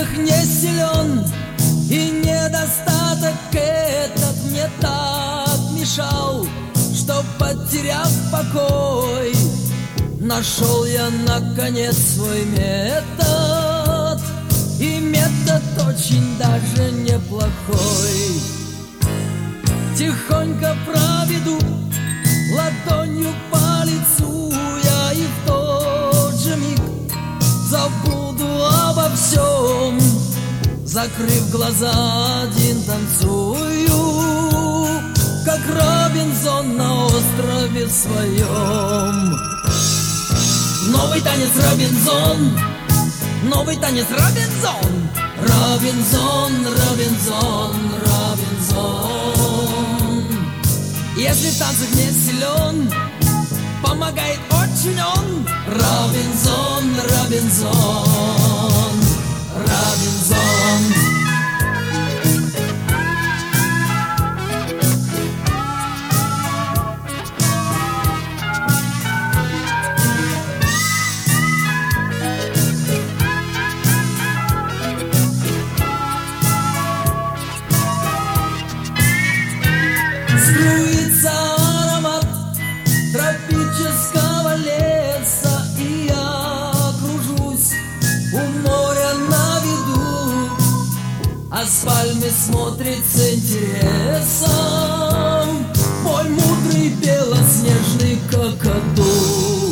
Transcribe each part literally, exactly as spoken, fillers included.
танцах не силен, и недостаток этот мне так мешал, что, потеряв покой, нашел я наконец свой метод. И метод очень даже неплохой. Тихонько проведу ладонью по лицу я, и в тот же миг забуду обо всем. Закрыв глаза, один танцую, как Робинзон на острове своем. Новый танец Робинзон, новый танец Робинзон, Робинзон, Робинзон, Робинзон. Если в танцах не силен, помогает очень он. Робинзон, Робинзон, Робинзон. Струится аромат тропического леса, и я кружусь у моря на виду, а с пальмы смотрит с интересом мой мудрый белоснежный кокоду.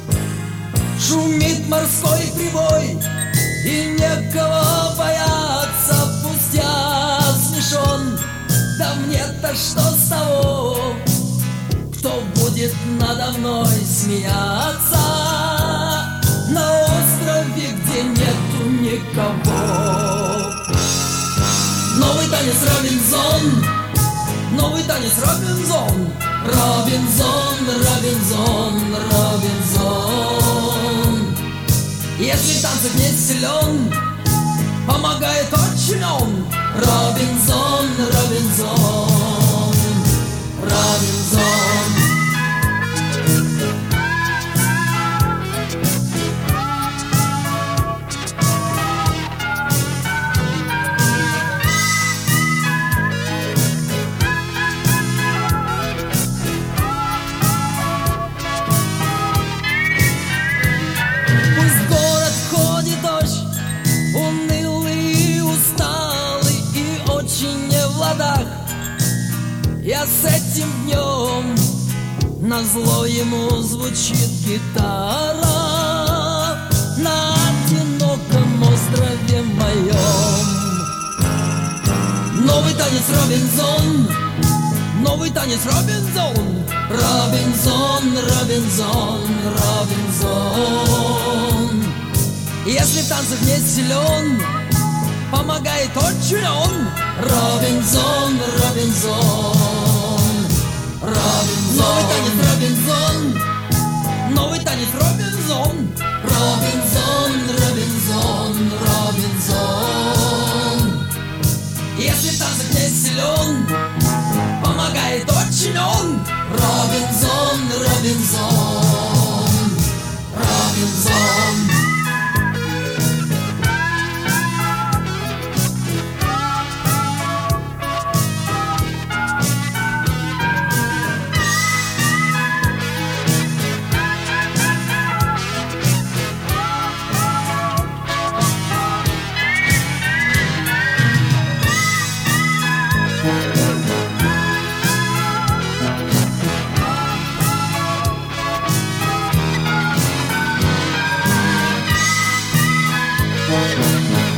Шумит морской прибой, и некого бояться, пусть я смешон. Да мне-то что с того, кто будет надо мной смеяться на острове, где нету никого. Новый танец Робинзон, новый танец Робинзон, Робинзон, Робинзон, Робинзон. Если в танцах не силен, помогает очень он. Робинзон, Робинзон, Робинзон. Пусть город ходит дождь, унылый и усталый, и очень не в ладах, я с этим днем. Назло ему звучит гитара на одиноком острове моем. Новый танец Робинзон, новый танец Робинзон, Робинзон, Робинзон, Робинзон. Если в танцах не силен, помогает очень он. Робинзон, Робинзон, Робинзон. Новый танец Робинзон, новый танец Робинзон, Робинзон, Робинзон, Робинзон. Если в танцах не силен, помогает очень он. Робинзон, Робинзон, Робинзон. We'll be right back.